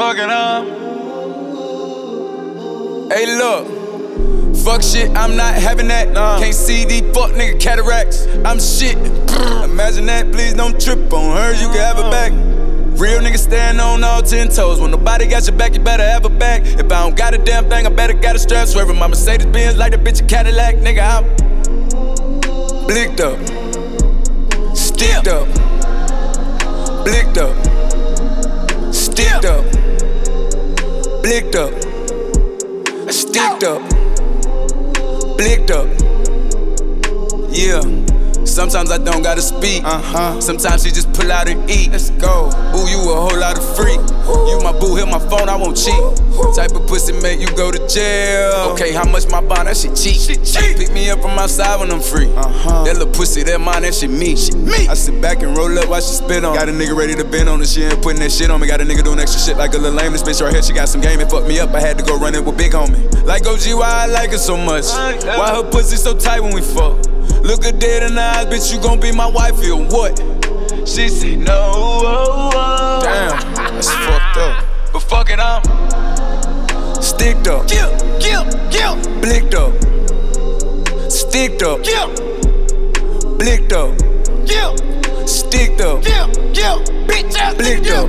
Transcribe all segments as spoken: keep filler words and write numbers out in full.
Fucking up. Hey, look. Fuck shit, I'm not having that. Nah. Can't see these fuck nigga cataracts. I'm shit. Imagine that, please don't trip on her. You can have it back. Real nigga stand on all ten toes. When nobody got your back, you better have a back. If I don't got a damn thing, I better got a strap. Swerving my Mercedes Benz like the bitch a Cadillac. Nigga, I'm blicked up, sticked up, blicked up, sticked up, blicked up, sticked up, blicked up. Yeah. Sometimes I don't gotta speak. Uh-huh. Sometimes she just pull out and eat. Let's go. Ooh, you a whole lot of freak. You my boo, hit my phone, I won't cheat. Type of pussy make you go to jail. Okay, how much my bond? That shit cheap. She cheap. Pick me up from outside when I'm free. Uh-huh. That little pussy, that mine, that shit me. She me. I sit back and roll up while she spit on. Got a nigga ready to bend on her. She ain't putting that shit on me. Got a nigga doing extra shit like a little lame. This bitch right here, she got some game. It fucked me up. I had to go run it with big homie. Like O G, why I like her so much? Why her pussy so tight when we fuck? Look her dead in the eyes, bitch, you gon' be my wife or what? She say no, oh, oh. Damn, that's fucked up. But fuck it, I'm sticked up, kill, kill, kill, blicked up, sticked up, kill, blicked up, kill, sticked up, kill, kill, bitch ass, blicked up,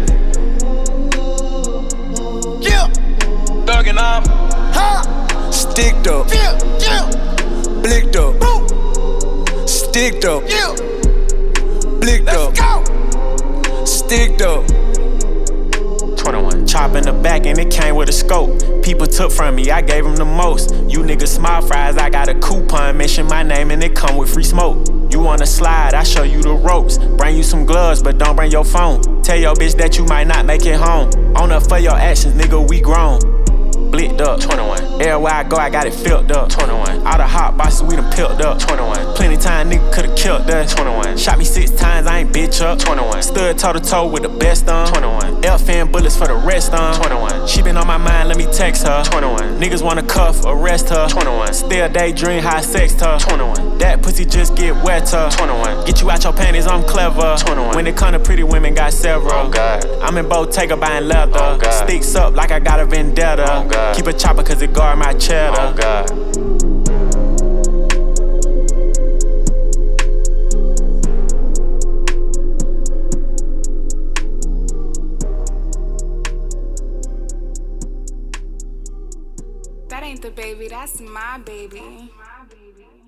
kill, thuggin' I'm, huh, sticked up, kill, kill, blicked up, boom. Sticked up, yeah. Blicked up, go. Sticked up. twenty-one. Chop in the back and it came with a scope. People took from me, I gave them the most. You niggas smile fries, I got a coupon. Mention my name and it come with free smoke. You wanna slide, I show you the ropes. Bring you some gloves, but don't bring your phone. Tell your bitch that you might not make it home. On up for your actions, nigga, we grown. Blicked up, twenty-one. Everywhere I go, I got it filled up, twenty-one. All the hot boxes, we done pilled up, twenty-one. Plenty time, nigga could've killed us, twenty-one. Shot me six times, I ain't bitch up, twenty-one. Stood toe to toe with the best on, twenty-one. L-fan bullets for the rest on, twenty-one. She been on my mind, let me text her, twenty-one. Niggas wanna cuff, arrest her, twenty-one. Still daydream, how I sexed her, twenty-one. That pussy just get wetter, twenty-one. Get you out your panties, I'm clever, twenty-one. When it come to pretty women, got several, oh God. I'm in Bottega buying leather, oh God. Sticks up like I got a vendetta, oh God. Keep a chopper cause it guard my cheddar, oh God. That ain't the baby, that's my baby.